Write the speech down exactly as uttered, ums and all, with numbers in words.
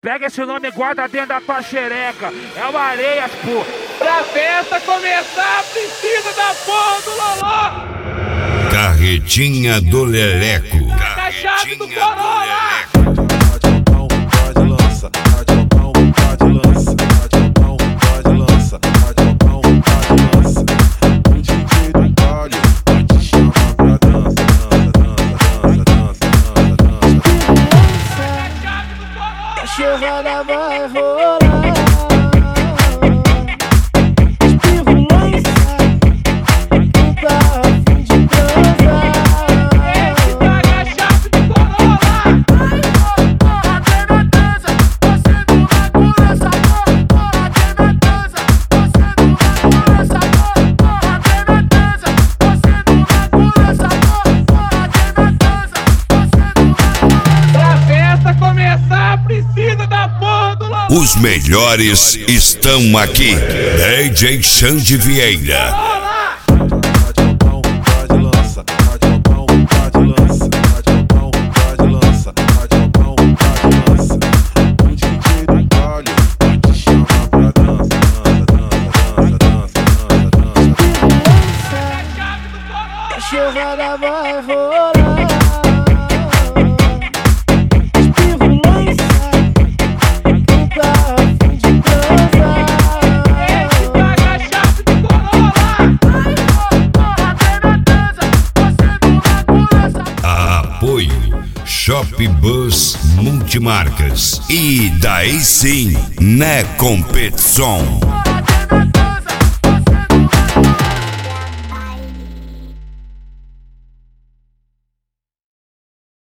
Pega esse nome e guarda dentro da tua xereca. É o Areias, pô. Pra festa começar, precisa da porra do Loló. Carretinha do Leleco. A chave do Corolla. Pode lança, pode pode lança, pode pode lança, pode pode lança. O D J do baile te chama pra dança, dança, dança, dança, dança, dança. A churrada vai rolar. Espirro lança, tu tá a fim de transar. Esse cara é a chave do Corolla. Porra, tem na dança, você não vai por essa porra. Porra, tem na dança, você não vai por essa porra. Porra, tem na dança, você não vai por essa porra. Porra, tem na dança, você não vai por essa porra. Pra festa começar, precisa da porra do Loló. Os melhores estão aqui. D J Xande Vieira. Pode lança, pode pode lança, pode pode lança, pode pode lança. O D J do baile te chama pra dança, dança, dança, dança, dança. A churrada vai rolar. Espirro lança, tu tá a fim de transar. Esse cara é a chave do Corolla. Porra, tem na dança, você não vai por essa porra. Apoio Shop Bus Multimarcas. E daí sim, né competição.